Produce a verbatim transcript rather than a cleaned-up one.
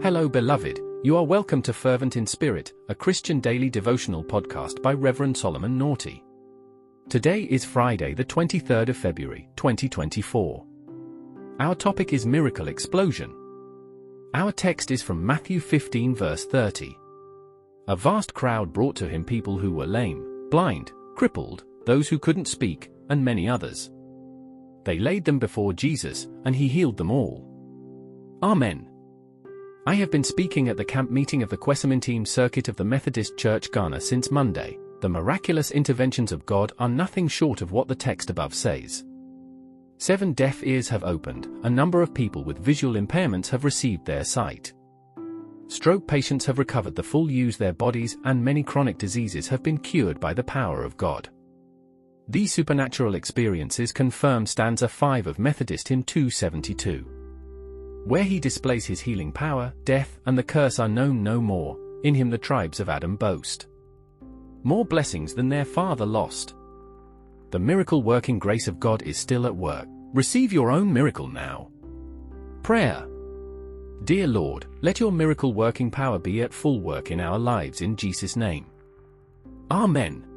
Hello beloved, you are welcome to Fervent in Spirit, a Christian daily devotional podcast by Reverend Solomon Naughty. Today is Friday the twenty-third of February, twenty twenty-four. Our topic is Miracle Explosion. Our text is from Matthew fifteen verse thirty. A vast crowd brought to him people who were lame, blind, crippled, those who couldn't speak, and many others. They laid them before Jesus, and he healed them all. Amen. I have been speaking at the camp meeting of the Quesamintine Circuit of the Methodist Church Ghana since Monday. The miraculous interventions of God are nothing short of what the text above says. Seven deaf ears have opened, a number of people with visual impairments have received their sight. Stroke patients have recovered the full use of their bodies, and many chronic diseases have been cured by the power of God. These supernatural experiences confirm stanza five of Methodist Hymn two seventy-two. Where he displays his healing power, death and the curse are known no more, in him the tribes of Adam boast. More blessings than their father lost. The miracle-working grace of God is still at work. Receive your own miracle now. Prayer. Dear Lord, let your miracle-working power be at full work in our lives in Jesus' name. Amen.